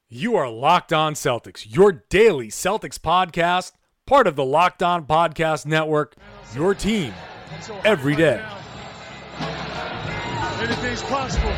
You are Locked On Celtics, your daily Celtics podcast, part of the Locked On Podcast Network, your team every day. Anything's possible.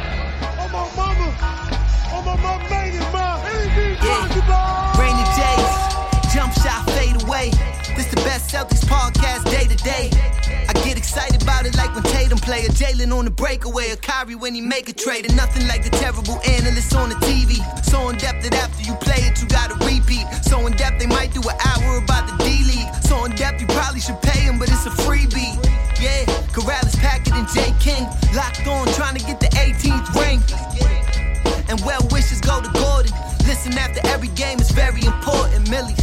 Oh my mama made it, ma. Anything's possible. Rainy days, jump shot, fade away. This the best Celtics podcast day to day. I get excited about it like when Tatum play, or Jalen on the breakaway, or Kyrie when he make a trade. And nothing like the terrible analysts on the TV. So in depth that after you play it, you gotta repeat. So in depth they might do an hour about the D-League. So in depth you probably should pay him, but it's a freebie. Yeah, Corrales, Packard, and J. King locked on, trying to get the 18th ring. And well wishes go to Gordon. Listen after every game is very important, Millies.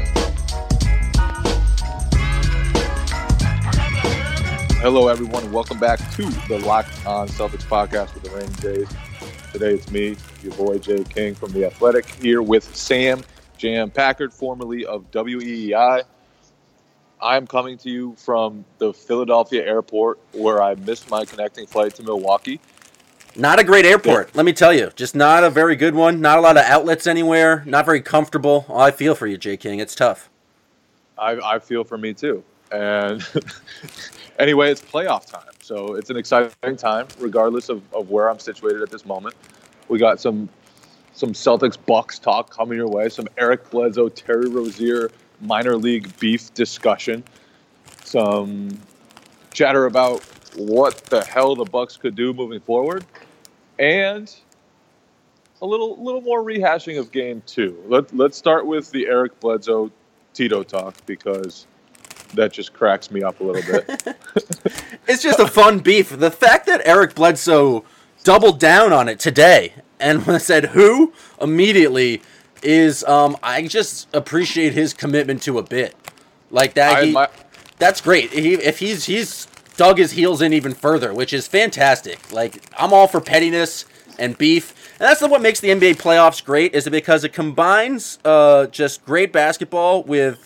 Hello, everyone, and welcome back to the Locked On Celtics podcast with the Rainy Days. Today it's me, your boy Jay King from The Athletic, here with Sam Jam Packard, formerly of WEEI. I'm coming to you from the Philadelphia airport, where I missed my connecting flight to Milwaukee. Not a great airport, let me tell you. Just not a very good one. Not a lot of outlets anywhere. Not very comfortable. I feel for you, Jay King. It's tough. I feel for me, too. And anyway, it's playoff time, so it's an exciting time, regardless of where I'm situated at this moment. We got some Celtics Bucks talk coming your way, some Eric Bledsoe, Terry Rozier minor league beef discussion, some chatter about what the hell the Bucks could do moving forward, and a little more rehashing of Game 2. Let's start with the Eric Bledsoe Tito talk, because that just cracks me up a little bit. It's just a fun beef. The fact that Eric Bledsoe doubled down on it today and said who immediately is, I just appreciate his commitment to a bit. Like that, that's great. If he's dug his heels in even further, which is fantastic. Like, I'm all for pettiness and beef. And that's what makes the NBA playoffs great, is because it combines just great basketball with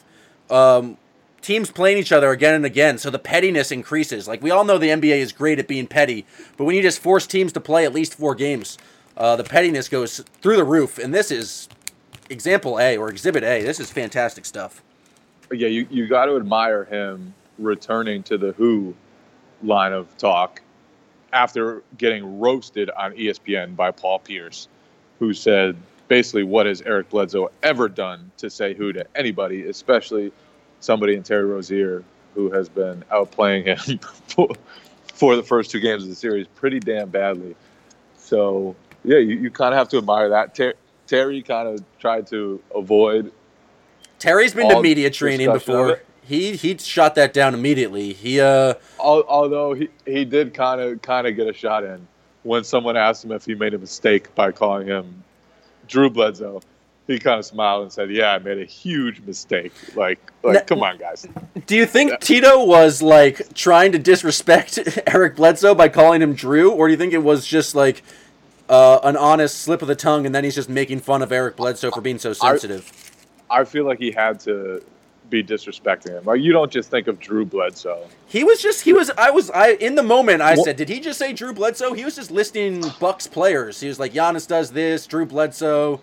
teams playing each other again and again, so the pettiness increases. Like, we all know the NBA is great at being petty, but when you just force teams to play at least 4 games, the pettiness goes through the roof, and this is example A, or exhibit A. This is fantastic stuff. Yeah, you got to admire him returning to the Who line of talk after getting roasted on ESPN by Paul Pierce, who said, basically, what has Eric Bledsoe ever done to say who to anybody, especially somebody in Terry Rozier, who has been outplaying him for the first 2 games of the series pretty damn badly. So, yeah, you kind of have to admire that. Terry kind of tried to avoid. Terry's been to media training before. He shot that down immediately. Although he did kind of get a shot in when someone asked him if he made a mistake by calling him Drew Bledsoe. He kind of smiled and said, "Yeah, I made a huge mistake." Like, come on, guys. Do you think Tito was like trying to disrespect Eric Bledsoe by calling him Drew, or do you think it was just like an honest slip of the tongue, and then he's just making fun of Eric Bledsoe for being so sensitive? I feel like he had to be disrespecting him. Like, you don't just think of Drew Bledsoe. In the moment I said, did he just say Drew Bledsoe? He was just listing Bucks players. He was like, Giannis does this, Drew Bledsoe.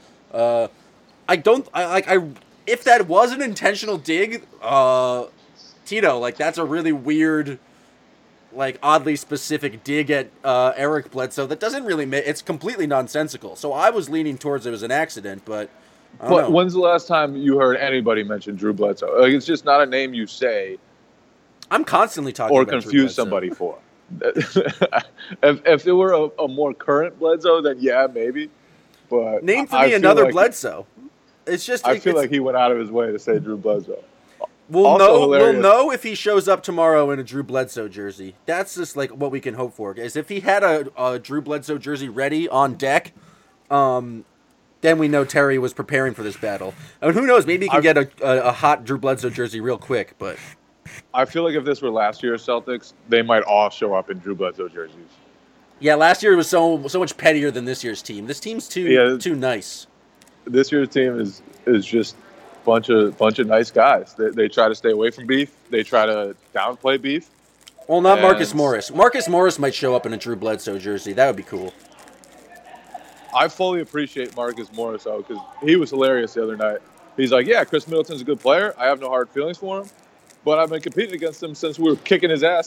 If that was an intentional dig, Tito, like, that's a really weird, like, oddly specific dig at Eric Bledsoe that doesn't really it's completely nonsensical. So I was leaning towards it was an accident, but I don't know. When's the last time you heard anybody mention Drew Bledsoe? Like, it's just not a name you say. I'm constantly talking or about confuse somebody for. If it were a more current Bledsoe, then yeah, maybe. But name for me another Bledsoe. It's just I feel like he went out of his way to say Drew Bledsoe. We'll know if he shows up tomorrow in a Drew Bledsoe jersey. That's just like what we can hope for. Is if he had a Drew Bledsoe jersey ready on deck, then we know Terry was preparing for this battle. And who knows, maybe he can get a hot Drew Bledsoe jersey real quick. But I feel like if this were last year's Celtics, they might all show up in Drew Bledsoe jerseys. Yeah, last year was so much pettier than this year's team. This team's too nice. This year's team is just bunch of nice guys. They try to stay away from beef. They try to downplay beef. Well, not Marcus Morris. Marcus Morris might show up in a Drew Bledsoe jersey. That would be cool. I fully appreciate Marcus Morris, though, because he was hilarious the other night. He's like, yeah, Chris Middleton's a good player. I have no hard feelings for him, but I've been competing against him since we were kicking his ass.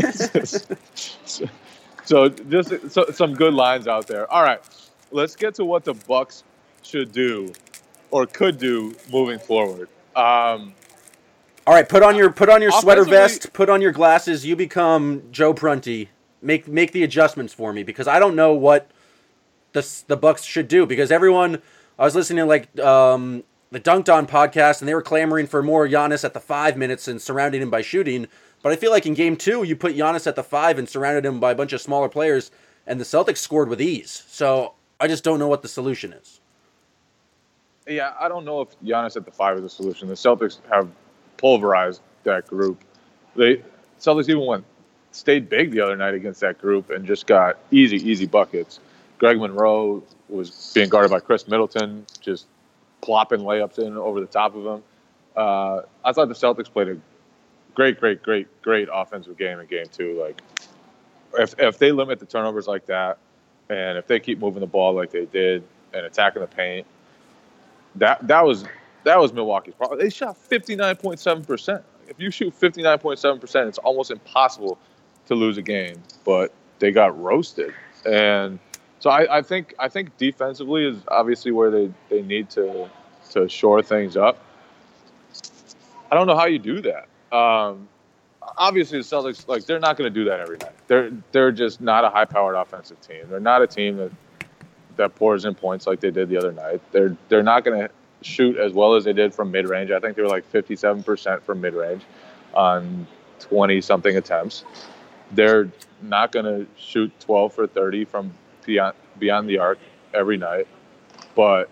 So just some good lines out there. All right, let's get to what the Bucks should do or could do moving forward. All right, put on your sweater vest, put on your glasses. You become Joe Prunty. Make the adjustments for me because I don't know what the Bucks should do because everyone I was listening to like the Dunked On podcast and they were clamoring for more Giannis at the 5 minutes and surrounding him by shooting. But I feel like in game 2 you put Giannis at the 5 and surrounded him by a bunch of smaller players and the Celtics scored with ease. So I just don't know what the solution is. Yeah, I don't know if Giannis at the 5 is a solution. The Celtics have pulverized that group. Celtics even stayed big the other night against that group and just got easy buckets. Greg Monroe was being guarded by Chris Middleton, just plopping layups in over the top of him. I thought the Celtics played a great offensive game in game 2. Like, if they limit the turnovers like that, and if they keep moving the ball like they did and attacking the paint, that was Milwaukee's problem. They shot 59.7%. If you shoot 59.7%, it's almost impossible to lose a game. But they got roasted, and so I think defensively is obviously where they need to shore things up. I don't know how you do that. Obviously, the Celtics, like, they're not going to do that every night. They're just not a high-powered offensive team. They're not a team that pours in points like they did the other night. They're not going to shoot as well as they did from mid-range. I think they were like 57% from mid-range on 20-something attempts. They're not going to shoot 12 for 30 from beyond the arc every night. But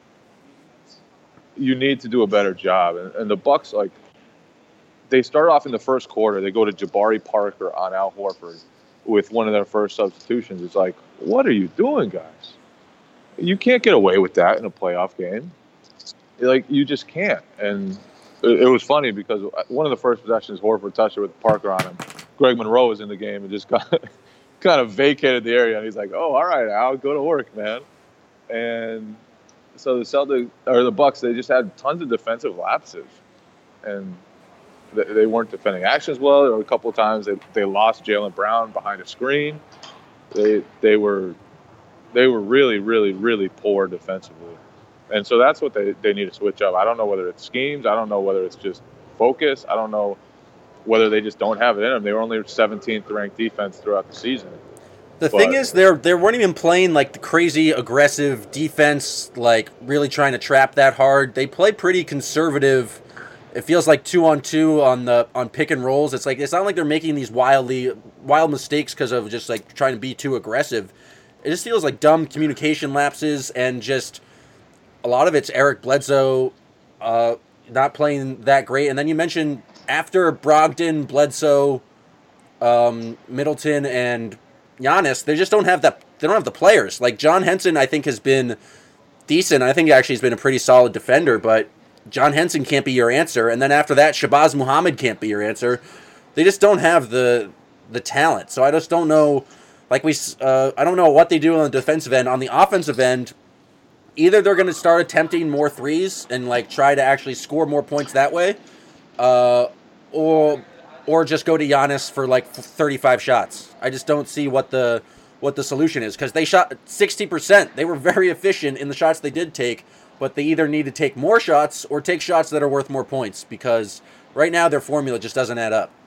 you need to do a better job. And the Bucks, like, they start off in the first quarter. They go to Jabari Parker on Al Horford with one of their first substitutions. It's like, what are you doing, guys? You can't get away with that in a playoff game. Like, you just can't. And it was funny because one of the first possessions, Horford touched it with Parker on him. Greg Monroe was in the game and just kind of vacated the area. And he's like, oh, all right, Al, go to work, man. And so the Bucks, they just had tons of defensive lapses. And they weren't defending actions well. There were a couple of times they lost Jaylen Brown behind a screen. They were really, really, really poor defensively. And so that's what they need to switch up. I don't know whether it's schemes. I don't know whether it's just focus. I don't know whether they just don't have it in them. They were only 17th ranked defense throughout the season. The thing is, they weren't even playing like the crazy aggressive defense, like really trying to trap that hard. They play pretty conservative. It feels like 2-on-2 on pick and rolls. It's not like they're making these wild mistakes because of just like trying to be too aggressive. It just feels like dumb communication lapses and just a lot of it's Eric Bledsoe not playing that great. And then you mentioned after Brogdon, Bledsoe, Middleton, and Giannis, they just don't have that. They don't have the players. Like John Henson, I think has been decent. I think actually he's been a pretty solid defender, but John Henson can't be your answer. And then after that, Shabazz Muhammad can't be your answer. They just don't have the talent. So I just don't know. I don't know what they do on the defensive end. On the offensive end, either they're going to start attempting more threes and like try to actually score more points that way, or just go to Giannis for like 35 shots. I just don't see what the solution is because they shot 60%. They were very efficient in the shots they did take, but they either need to take more shots or take shots that are worth more points because right now their formula just doesn't add up.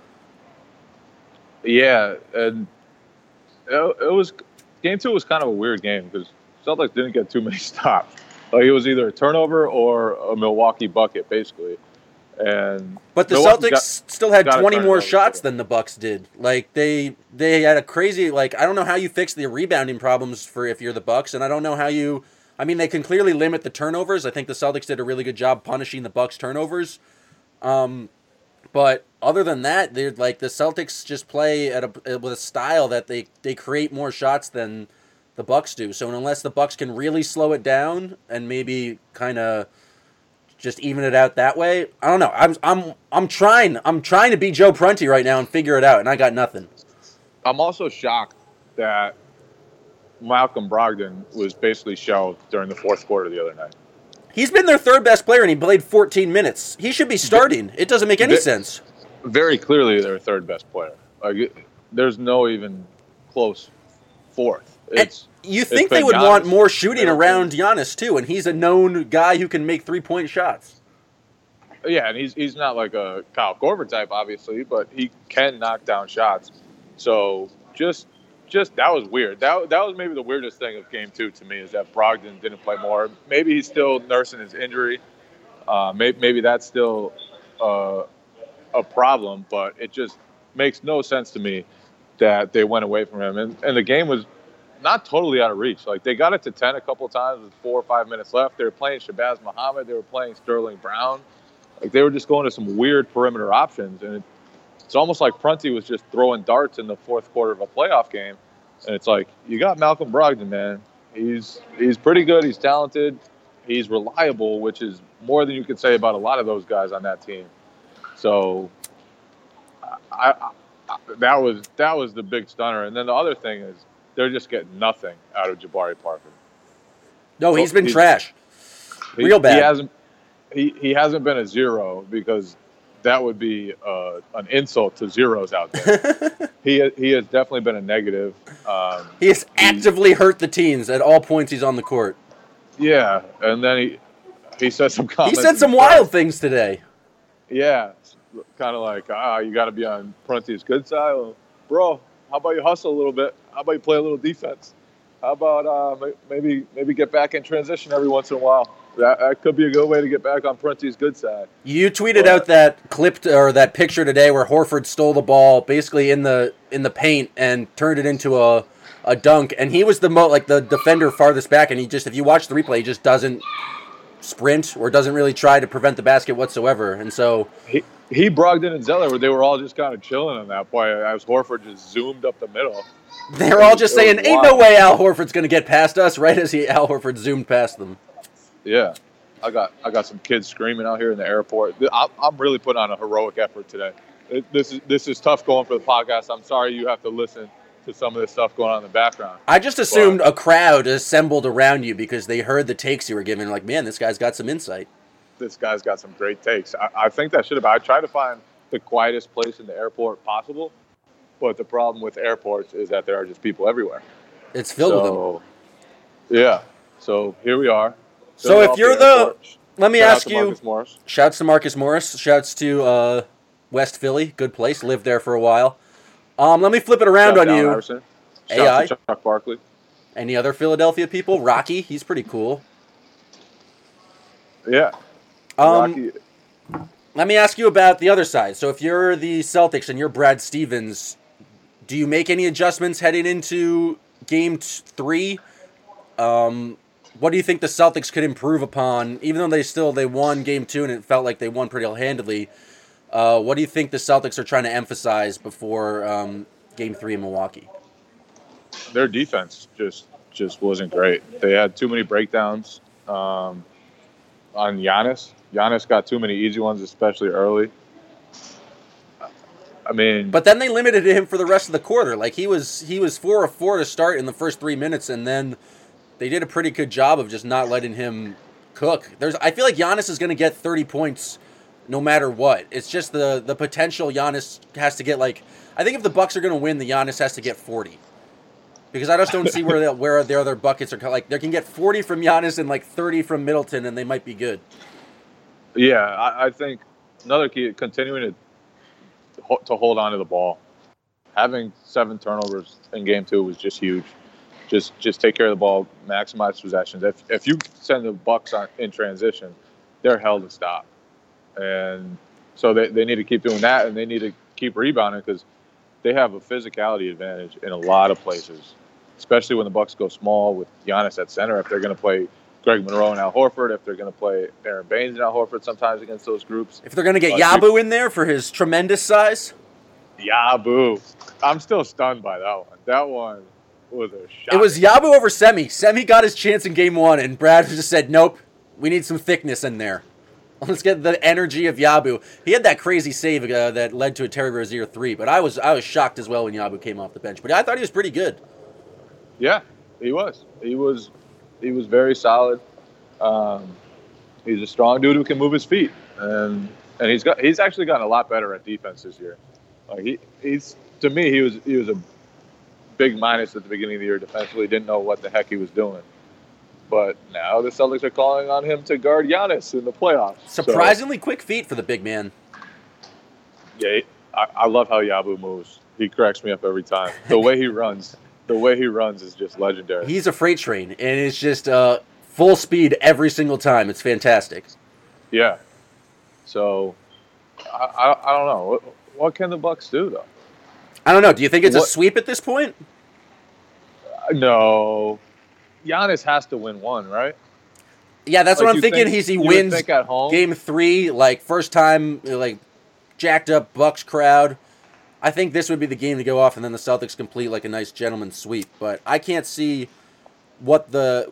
Yeah, and it was game 2 was kind of a weird game because Celtics didn't get too many stops. Like it was either a turnover or a Milwaukee bucket, basically. But the Celtics still had 20 more shots than the Bucks did. Like they had a crazy I don't know how you fix the rebounding problems for if you're the Bucks, and I don't know how you. I mean, they can clearly limit the turnovers. I think the Celtics did a really good job punishing the Bucks' turnovers. But other than that, they're like the Celtics just play with a style that they create more shots than the Bucks do. So unless the Bucks can really slow it down and maybe kind of just even it out that way, I don't know. I'm trying to be Joe Prunty right now and figure it out, and I got nothing. I'm also shocked that Malcolm Brogdon was basically shelved during the fourth quarter the other night. He's been their third best player, and he played 14 minutes. He should be starting. It doesn't make any sense. Very Clearly their third best player. Like, there's no even close fourth. You think they would want more shooting around Giannis, too, and he's a known guy who can make three-point shots. Yeah, and he's not like a Kyle Korver type, obviously, but he can knock down shots. So just that was weird. That was maybe the weirdest thing of Game 2 to me, is that Brogdon didn't play more. Maybe he's still nursing his injury. Maybe that's still a problem, but it just makes no sense to me that they went away from him. And the game was not totally out of reach. Like, they got it to 10 a couple of times with 4 or 5 minutes left. They were playing Shabazz Muhammad. They were playing Sterling Brown. Like, they were just going to some weird perimeter options. And it's almost like Prunty was just throwing darts in the fourth quarter of a playoff game. And it's like, you got Malcolm Brogdon, man. He's pretty good. He's talented. He's reliable, which is more than you could say about a lot of those guys on that team. So that was the big stunner. And then the other thing is, they're just getting nothing out of Jabari Parker. No, he's been trash. Real bad. He hasn't been a zero, because that would be an insult to zeros out there. He has definitely been a negative. He has actively hurt the teams at all points he's on the court. Yeah, and then he said some comments. He said some wild things today. Yeah, kind of like, you got to be on Prunty's good side. Well, bro, how about you hustle a little bit? How about you play a little defense? How about maybe get back in transition every once in a while? That could be a good way to get back on Prunty's good side. You tweeted out that clip or that picture today where Horford stole the ball basically in the paint and turned it into a dunk, and he was the defender farthest back, and if you watch the replay, he just doesn't sprint or doesn't really try to prevent the basket whatsoever, and so he Brogdon and Zeller, they were all just kind of chilling on that play as Horford just zoomed up the middle. They're all just saying, "Ain't no way Al Horford's going to get past us," right as Al Horford zoomed past them. Yeah, I got some kids screaming out here in the airport. I'm really putting on a heroic effort today. This is tough going for the podcast. I'm sorry you have to listen to some of this stuff going on in the background. I just assumed a crowd assembled around you because they heard the takes you were giving. Like, man, this guy's got some insight. This guy's got some great takes. I think that should have. I try to find the quietest place in the airport possible, but the problem with airports is that there are just people everywhere. It's filled with them. Yeah. So here we are. So if you're let me ask you. Shouts to Marcus Morris. Shouts to West Philly. Good place. Lived there for a while. Let me flip it around on you. Iverson. AI. To Chuck Barkley. Any other Philadelphia people? Rocky. He's pretty cool. Yeah. Rocky. Let me ask you about the other side. So if you're the Celtics and you're Brad Stevens, do you make any adjustments heading into Game 3? What do you think the Celtics could improve upon? Even though they won Game 2 and it felt like they won pretty handedly, what do you think the Celtics are trying to emphasize before Game 3 in Milwaukee? Their defense just wasn't great. They had too many breakdowns on Giannis. Giannis got too many easy ones, especially early. I mean, but then they limited him for the rest of the quarter. Like he was 4 of 4 to start in the first 3 minutes, and then they did a pretty good job of just not letting him cook. I feel like Giannis is going to get 30 points no matter what. It's just the potential Giannis has to get, like, I think if the Bucks are going to win, the Giannis has to get 40. Because I just don't see where their other buckets are. Like, they can get 40 from Giannis and like 30 from Middleton, and they might be good. Yeah, I think another key, continuing to hold on to the ball. Having 7 turnovers in Game 2 was just huge. Just take care of the ball, maximize possessions. If you send the Bucks in transition, they're held to stop. And so they need to keep doing that, and they need to keep rebounding because they have a physicality advantage in a lot of places, especially when the Bucks go small with Giannis at center. If they're going to play Greg Monroe and Al Horford, if they're going to play Aaron Baines and Al Horford sometimes against those groups. If they're going to get Yabu in there for his tremendous size. Yabu. I'm still stunned by that one. That one was a shot. It was Yabu over Semi. Semi got his chance in Game 1, and Brad just said, nope, we need some thickness in there. Let's get the energy of Yabu. He had that crazy save that led to a Terry Rozier 3, but I was shocked as well when Yabu came off the bench. But I thought he was pretty good. Yeah, He was very solid. He's a strong dude who can move his feet, and he's actually gotten a lot better at defense this year. Like he's to me he was a big minus at the beginning of the year defensively. Didn't know what the heck he was doing. But now the Celtics are calling on him to guard Giannis in the playoffs. Surprisingly quick feet for the big man. Yeah, I love how Yabu moves. He cracks me up every time. The way he runs is just legendary. He's a freight train, and it's just full speed every single time. It's fantastic. Yeah. So I don't know. What can the Bucks do though? I don't know. Do you think it's a sweep at this point? No. Giannis has to win one, right? Yeah, that's what I'm thinking. He wins at home? Game 3, like first time, like jacked up Bucks crowd. I think this would be the game to go off, and then the Celtics complete like a nice gentleman's sweep. But I can't see what the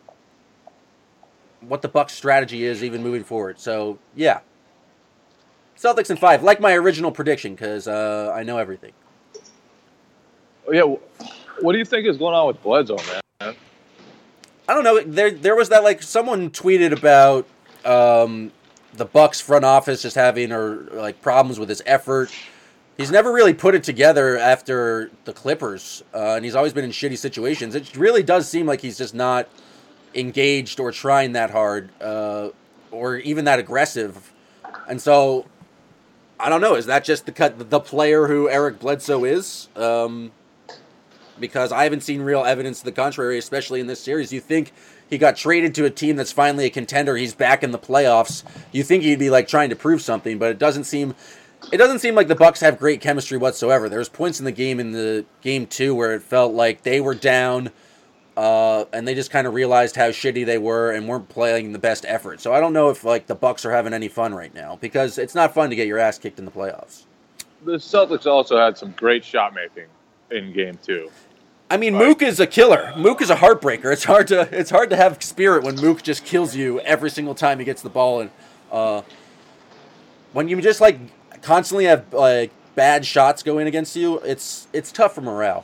Bucks strategy is even moving forward. So yeah, Celtics in 5, like my original prediction, because I know everything. Yeah, what do you think is going on with Bledsoe, man? I don't know. There was that, like, someone tweeted about the Bucks front office just having like problems with his effort. He's never really put it together after the Clippers, and he's always been in shitty situations. It really does seem like he's just not engaged or trying that hard, or even that aggressive. And so, I don't know. Is that just the player who Eric Bledsoe is? Because I haven't seen real evidence to the contrary, especially in this series. You think he got traded to a team that's finally a contender, he's back in the playoffs. You think he'd be like trying to prove something, but it doesn't seem like the Bucks have great chemistry whatsoever. There's points in the game 2 where it felt like they were down, and they just kind of realized how shitty they were and weren't playing the best effort. So I don't know if like the Bucks are having any fun right now, because it's not fun to get your ass kicked in the playoffs. The Celtics also had some great shot making in game 2. I mean, Mook is a killer. Mook is a heartbreaker. It's hard to have spirit when Mook just kills you every single time he gets the ball. And when you just like constantly have like bad shots going against you, it's tough for morale.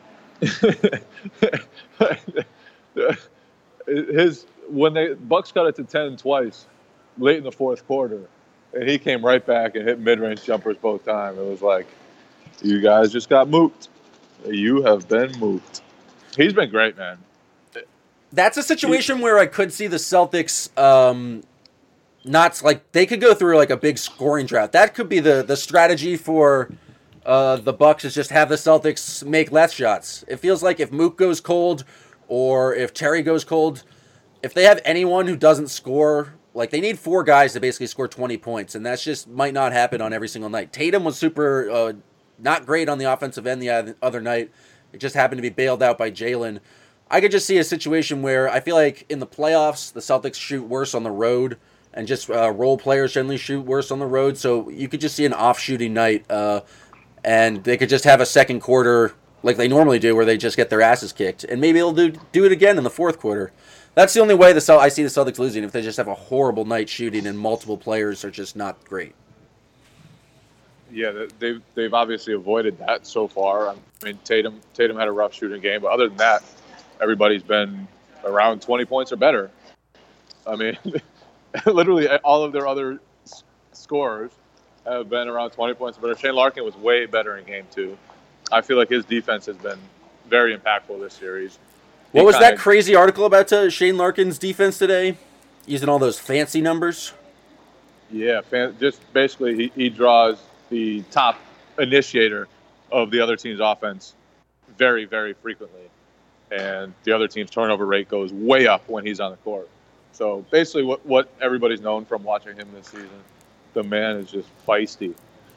When the Bucks got it to 10 twice late in the fourth quarter, and he came right back and hit mid-range jumpers both times. It was like, you guys just got mooked. You have been moved. He's been great, man. That's a situation where I could see the Celtics not like they could go through like a big scoring drought. That could be the strategy for the Bucks, is just have the Celtics make less shots. It feels like if Mook goes cold or if Terry goes cold, if they have anyone who doesn't score, like they need 4 guys to basically score 20 points, and that's just might not happen on every single night. Tatum was super not great on the offensive end the other night. It just happened to be bailed out by Jalen. I could just see a situation where I feel like in the playoffs, the Celtics shoot worse on the road, and just role players generally shoot worse on the road. So you could just see an off-shooting night, and they could just have a second quarter like they normally do where they just get their asses kicked. And maybe they'll do it again in the fourth quarter. That's the only way I see the Celtics losing, if they just have a horrible night shooting and multiple players are just not great. Yeah, they've obviously avoided that so far. I mean, Tatum had a rough shooting game, but other than that, everybody's been around 20 points or better. I mean, literally all of their other scorers have been around 20 points or better. Shane Larkin was way better in game 2. I feel like his defense has been very impactful this series. What was that crazy article about Shane Larkin's defense today? Using all those fancy numbers? Yeah, just basically he draws the top initiator of the other team's offense very, very frequently. And the other team's turnover rate goes way up when he's on the court. So basically what everybody's known from watching him this season, the man is just feisty.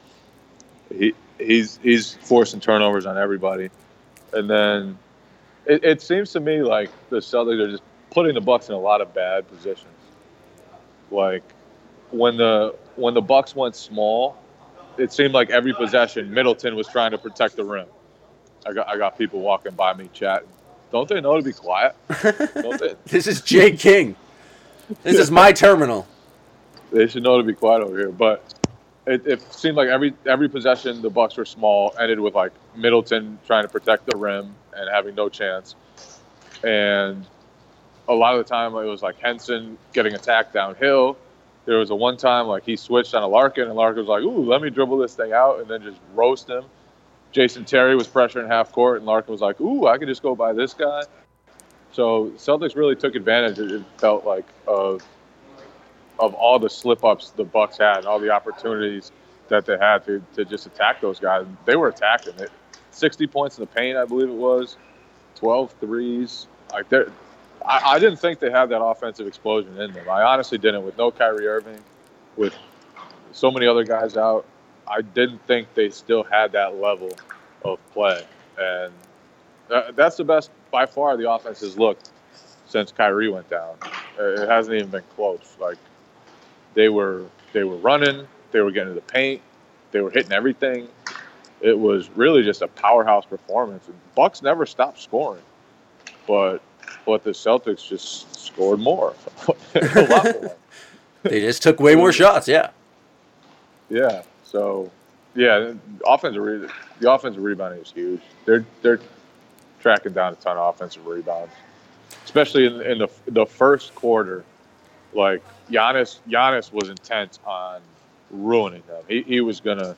He's forcing turnovers on everybody. And then it seems to me like the Celtics are just putting the Bucks in a lot of bad positions. Like when the Bucks went small, it seemed like every possession Middleton was trying to protect the rim. I got people walking by me chatting. Don't they know to be quiet? Don't they? This is Jay King. This is my terminal. They should know to be quiet over here. But it seemed like every possession the Bucks were small ended with like Middleton trying to protect the rim and having no chance. And a lot of the time it was like Henson getting attacked downhill. There was a one time like he switched on a Larkin, and Larkin was like, "Ooh, let me dribble this thing out," and then just roast him. Jason Terry was pressuring half court, and Larkin was like, "Ooh, I could just go by this guy." So Celtics really took advantage. It felt like of all the slip ups the Bucks had, and all the opportunities that they had to just attack those guys. They were attacking it. 60 points in the paint, I believe it was. 12 threes. Like I didn't think they had that offensive explosion in them. I honestly didn't. With no Kyrie Irving, with so many other guys out, I didn't think they still had that level of play. And that's the best, by far, the offense has looked since Kyrie went down. It hasn't even been close. Like, they were running, they were getting to the paint, they were hitting everything. It was really just a powerhouse performance. And Bucks never stopped scoring, but the Celtics just scored more, a lot more. They just took way more shots, yeah. Yeah. So, yeah, the offensive rebounding is huge. They're tracking down a ton of offensive rebounds, especially in the first quarter. Like Giannis was intent on ruining them. He was gonna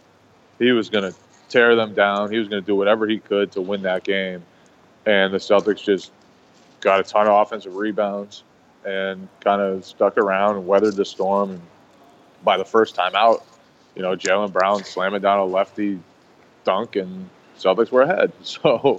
tear them down. He was gonna do whatever he could to win that game, and the Celtics just got a ton of offensive rebounds and kind of stuck around and weathered the storm. And by the first time out, Jaylen Brown slamming down a lefty dunk, and Celtics were ahead. So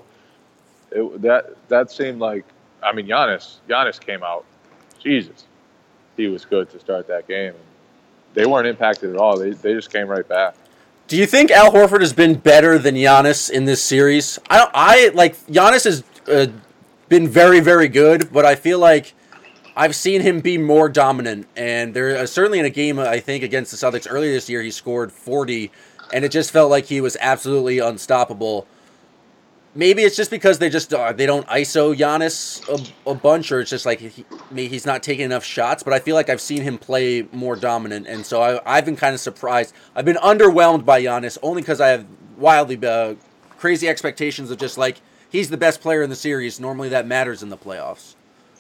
that seemed like, I mean, Giannis came out. Jesus, he was good to start that game. And they weren't impacted at all. They just came right back. Do you think Al Horford has been better than Giannis in this series? I like Giannis has been very, very good, but I feel like I've seen him be more dominant. And there certainly in a game, I think, against the Celtics earlier this year, he scored 40, and it just felt like he was absolutely unstoppable. Maybe it's just because they don't ISO Giannis a bunch, or it's just like he's not taking enough shots. But I feel like I've seen him play more dominant, and so I've been kind of surprised. I've been underwhelmed by Giannis only because I have wildly crazy expectations of just like he's the best player in the series. Normally that matters in the playoffs.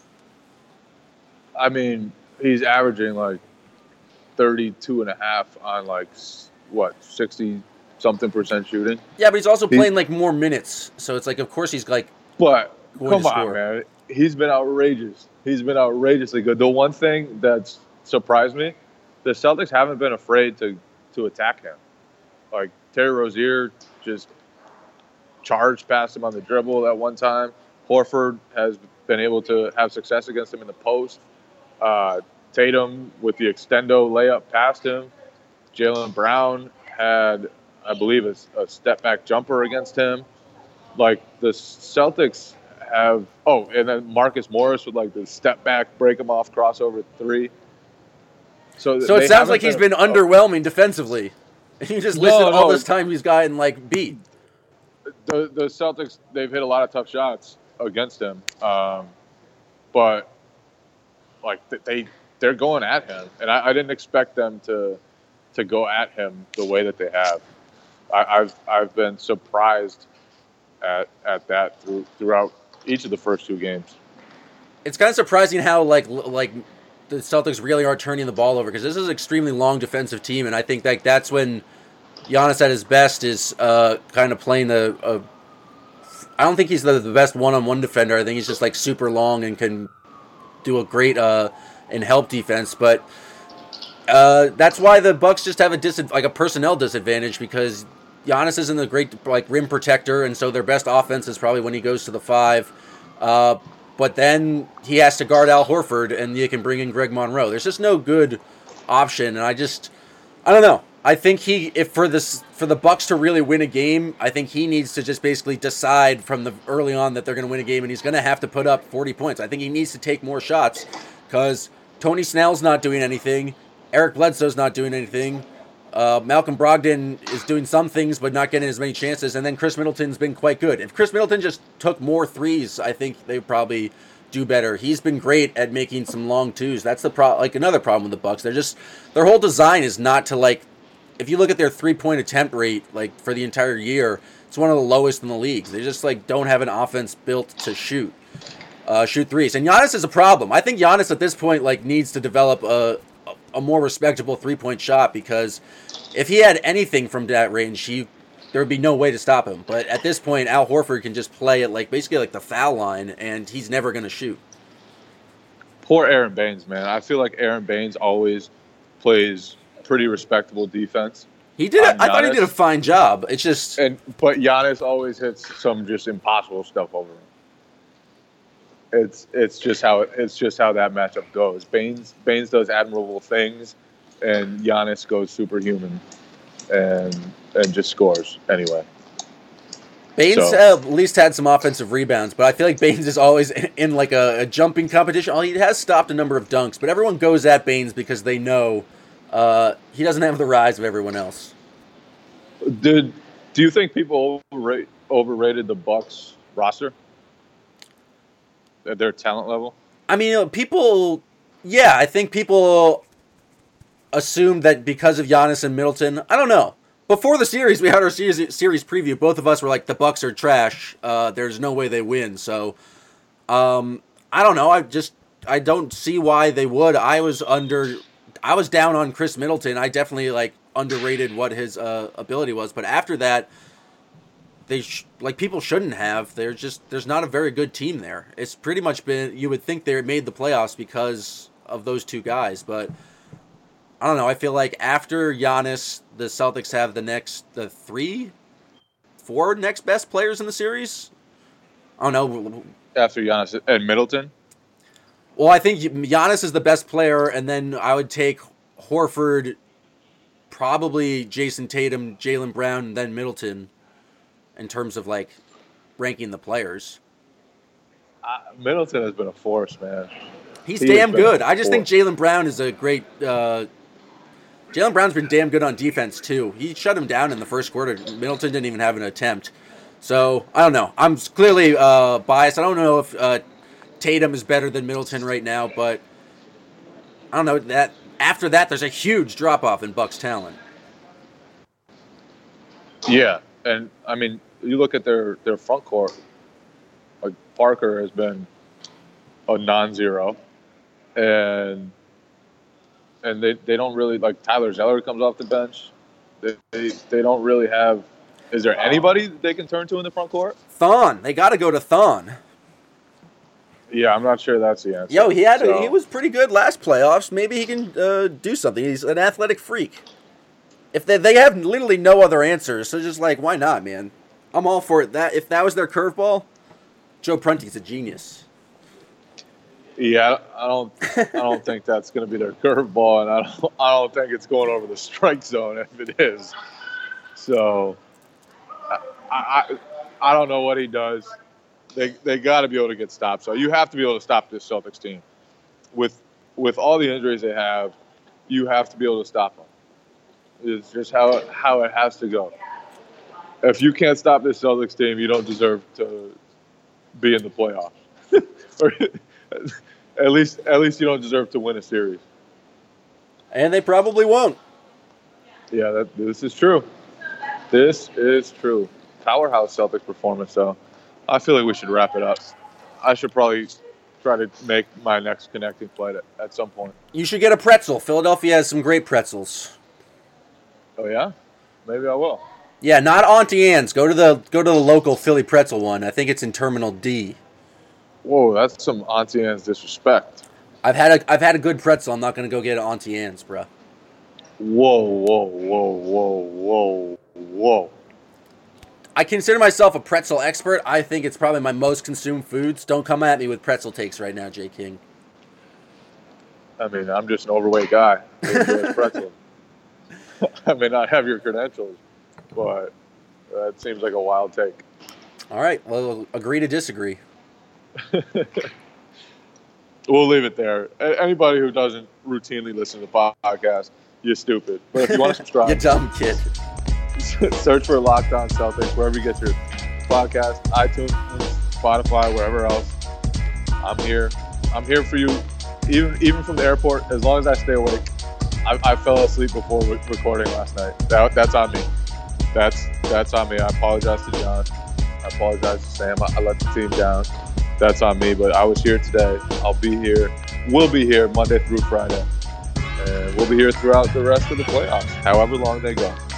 I mean, he's averaging like 32.5 on like 60-something% shooting. Yeah, but he's also playing like more minutes, so it's like, of course he's like. But come on, man, he's been outrageous. He's been outrageously good. The one thing that's surprised me, the Celtics haven't been afraid to attack him. Like Terry Rozier just charged past him on the dribble at one time. Horford has been able to have success against him in the post. Tatum with the extendo layup past him. Jaylen Brown had, I believe, a step-back jumper against him. Like, the Celtics have... Oh, and then Marcus Morris with, like, the step-back, break-him-off crossover three. So it sounds like he's been underwhelming defensively. You just listed all this time he's gotten, like, beat. The Celtics, they've hit a lot of tough shots against him. But, like, they're going at him. And I didn't expect them to go at him the way that they have. I've been surprised at that throughout each of the first two games. It's kind of surprising how like the Celtics really are turning the ball over, because this is an extremely long defensive team, and I think that's when Giannis at his best is kind of playing I don't think he's the best one-on-one defender. I think he's just like super long and can do a great and help defense, but. That's why the Bucks just have a personnel disadvantage, because Giannis isn't a great like rim protector, and so their best offense is probably when he goes to the 5. But then he has to guard Al Horford, and you can bring in Greg Monroe. There's just no good option, and I don't know. I think for the Bucks to really win a game, I think he needs to just basically decide from the early on that they're going to win a game, and he's going to have to put up 40 points. I think he needs to take more shots, because Tony Snell's not doing anything. Eric Bledsoe's not doing anything. Malcolm Brogdon is doing some things, but not getting as many chances. And then Chris Middleton's been quite good. If Chris Middleton just took more threes, I think they would probably do better. He's been great at making some long twos. That's another problem with the Bucks. Their whole design is not to like. If you look at their 3-point attempt rate, like for the entire year, it's one of the lowest in the league. They just like don't have an offense built to shoot. shoot threes. And Giannis is a problem. I think Giannis at this point needs to develop a more respectable 3-point shot, because if he had anything from that range, there would be no way to stop him. But at this point, Al Horford can just play at basically the foul line, and he's never going to shoot. Poor Aaron Baines, man. I feel like Aaron Baines always plays pretty respectable defense. He did. I thought he did a fine job. It's just, but Giannis always hits some just impossible stuff over him. It's just how that matchup goes. Baines does admirable things, and Giannis goes superhuman, and just scores anyway. Baines at least had some offensive rebounds, but I feel like Baines is always in a jumping competition. He has stopped a number of dunks, but everyone goes at Baines because they know he doesn't have the rise of everyone else. Do you think people overrated the Bucks roster? At their talent level? I mean, I think people assumed that because of Giannis and Middleton. I don't know. Before the series, we had our series preview. Both of us were like, the Bucks are trash. There's no way they win. So, I don't know. I don't see why they would. I was down on Chris Middleton. I definitely underrated what his ability was. But after that, people shouldn't have. There's not a very good team there. It's pretty much been, you would think they made the playoffs because of those two guys, but I don't know. I feel like after Giannis, the Celtics have the 4 next best players in the series. I don't know. After Giannis and Middleton? Well, I think Giannis is the best player, and then I would take Horford, probably Jason Tatum, Jaylen Brown, and then Middleton in terms of ranking the players. Middleton has been a force, man. He's damn good. I just think Jaylen Brown is a great... Jaylen Brown's been damn good on defense, too. He shut him down in the first quarter. Middleton didn't even have an attempt. So, I don't know. I'm clearly biased. I don't know if Tatum is better than Middleton right now, but I don't know. That after that, there's a huge drop-off in Bucks talent. Yeah, and, I mean, you look at their front court. Parker has been a non-zero, and they don't really, Tyler Zeller comes off the bench. They don't really have, is there anybody that they can turn to in the front court? Thon. They got to go to Thon. Yeah, I'm not sure that's the answer. Yo, he was pretty good last playoffs. Maybe he can do something. He's an athletic freak. If they have literally no other answers, so just why not, man? I'm all for it. If that was their curveball, Joe Prunty's a genius. Yeah, I don't think that's going to be their curveball, and I don't think it's going over the strike zone if it is. So, I don't know what he does. They got to be able to get stopped. So you have to be able to stop this Celtics team. With all the injuries they have, you have to be able to stop them. It's just how it has to go. If you can't stop this Celtics team, you don't deserve to be in the playoffs. Or at least you don't deserve to win a series. And they probably won't. Yeah, this is true. This is true. Powerhouse Celtics performance, though. I feel like we should wrap it up. I should probably try to make my next connecting flight at some point. You should get a pretzel. Philadelphia has some great pretzels. Oh yeah? Maybe I will. Yeah, not Auntie Anne's. Go to the local Philly pretzel one. I think it's in Terminal D. Whoa, that's some Auntie Anne's disrespect. I've had a good pretzel. I'm not gonna go get an Auntie Anne's, bro. Whoa. I consider myself a pretzel expert. I think it's probably my most consumed foods. Don't come at me with pretzel takes right now, J. King. I mean, I'm just an overweight guy. Pretzel. I may not have your credentials, but that seems like a wild take. All right, well, agree to disagree. We'll leave it there. Anybody who doesn't routinely listen to the podcast, you're stupid. But if you want to subscribe, you dumb kid. Search for Locked On Celtics wherever you get your podcast, iTunes, Spotify, wherever else. I'm here. I'm here for you, even from the airport. As long as I stay awake. I fell asleep before recording last night. That's on me. That's on me. I apologize to John. I apologize to Sam. I let the team down. that's on me. But I was here today. I'll be here. We'll be here Monday through Friday. And we'll be here throughout the rest of the playoffs, however long they go.